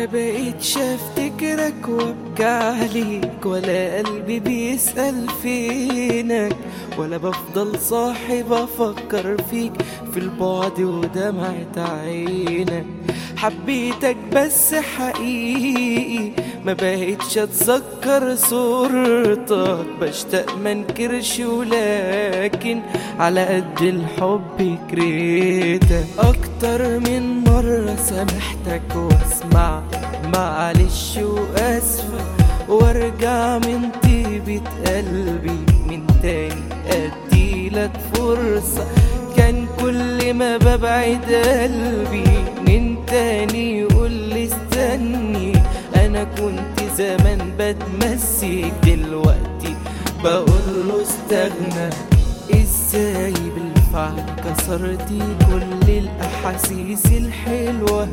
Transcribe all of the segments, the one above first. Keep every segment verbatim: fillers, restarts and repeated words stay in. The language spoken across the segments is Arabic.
بقيتش افتكرك وابكي عليك، ولا قلبي بيسأل فينك، ولا بفضل صاحي بفكر فيك في البعد ودمعة عينك. حبيتك بس حقيقي ما بقيتش اتذكر صورتك، بشتاق منكرش ولكن على قد الحب كرهتك. اكتر من مرة سامحتك واسمع معلش واسفة، وارجع من طيبة قلبي من تاني اديلك فرصة. كان كل ما ببعد قلبي من تاني يقولي استني، انا كنت زمان بتمسك دلوقتي بقوله استغنى. ازاي بالفعل كسرتي كل الاحاسيس الحلوة،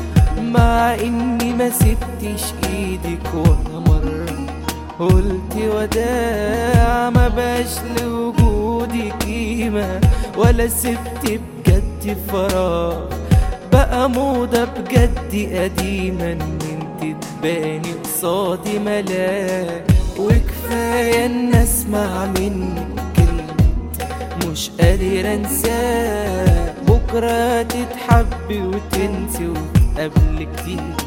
مع اني ما سبتش ايدك ولا مرة قلت وداع. ما باش لوجودي قيمة ولا سبت بجد فراغ، بقى موضة بجد قديمة ان انت تباني قصادي ملاك. وكفاية ان اسمع منك كلمة مش قادر انساك، بكرة تتحبي وتنسي وتقابلي كتير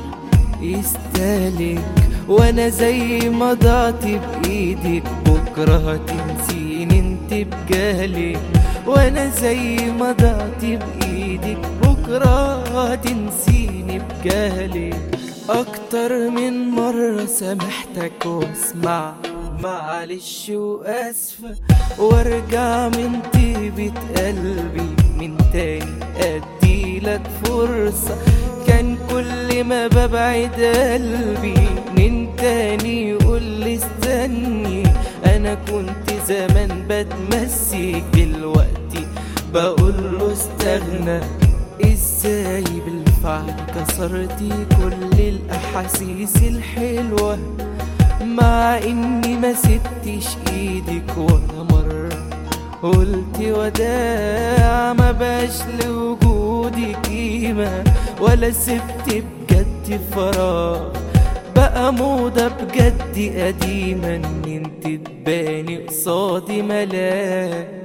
يستاهلك. وانا زي ما ضعت بايدك بكرة هتنسيني انت بجهلك، وانا زي ما ضعت بايدك بكرة هتنسيني بجهلك. اكتر من مرة سامحتك واسمع معلش واسفة، وارجع من طيبة قلبي من تاني اديلك فرصة. كان كل ما ببعد قلبي من تاني يقولي استني، انا كنت زمان بتمسك دلوقتي بقوله استغنى. ازاي بالفعل كسرتي كل الاحاسيس الحلوة، مع اني ما سبتش ايدك ولا مرة قلت وداع. ما باش لوجودي قيمة ولا سبت بجد فراغ، بقى موضة بجد قديمة ان انت تباني قصادي ملاك.